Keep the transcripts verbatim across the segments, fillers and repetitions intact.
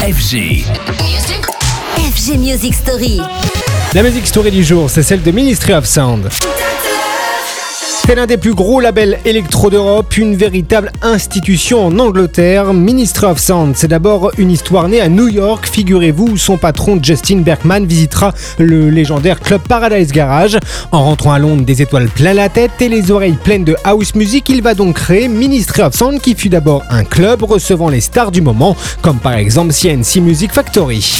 F G. F G Music Story. La music story du jour, c'est celle de Ministry of Sound. C'est l'un des plus gros labels électro d'Europe, une véritable institution en Angleterre. Ministry of Sound, c'est d'abord une histoire née à New York. Figurez-vous, où son patron Justin Berkman visitera le légendaire club Paradise Garage. En rentrant à Londres, des étoiles plein la tête et les oreilles pleines de house music, il va donc créer Ministry of Sound, qui fut d'abord un club recevant les stars du moment, comme par exemple C N C Music Factory.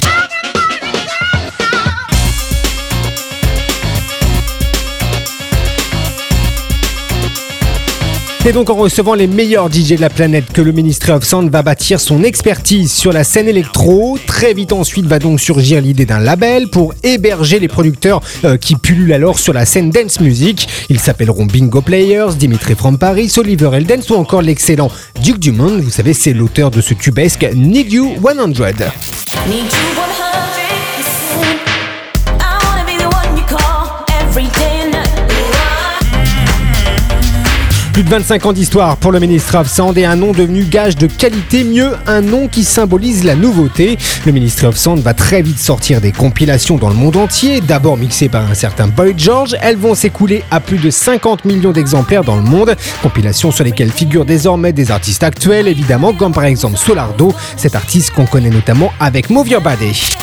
C'est donc en recevant les meilleurs D J de la planète que le Ministry of Sound va bâtir son expertise sur la scène électro. Très vite ensuite va donc surgir l'idée d'un label pour héberger les producteurs euh, qui pullulent alors sur la scène dance music. Ils s'appelleront Bingo Players, Dimitri from Paris, Oliver Eldens ou encore l'excellent Duke Dumont. Vous savez, c'est l'auteur de ce tubesque Need You one hundred. Need you one hundred percent. I wanna be the one you call every day and night. Plus de vingt-cinq ans d'histoire pour le Ministry of Sound et un nom devenu gage de qualité, mieux un nom qui symbolise la nouveauté. Le Ministry of Sound va très vite sortir des compilations dans le monde entier, d'abord mixées par un certain Boy George. Elles vont s'écouler à plus de cinquante millions d'exemplaires dans le monde, compilations sur lesquelles figurent désormais des artistes actuels évidemment, comme par exemple Solardo, cet artiste qu'on connaît notamment avec Move Your Body.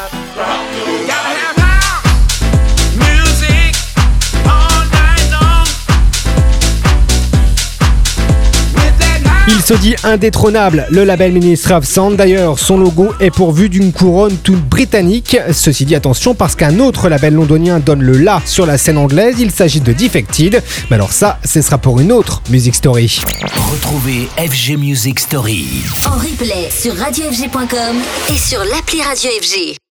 Il se dit indétrônable, le label Ministry of Sound. D'ailleurs, son logo est pourvu d'une couronne toute britannique. Ceci dit, attention, parce qu'un autre label londonien donne le la sur la scène anglaise. Il s'agit de Defected. Mais alors ça, ce sera pour une autre Music Story. Retrouvez F G Music Story en replay sur radio f g point com et sur l'appli Radio F G.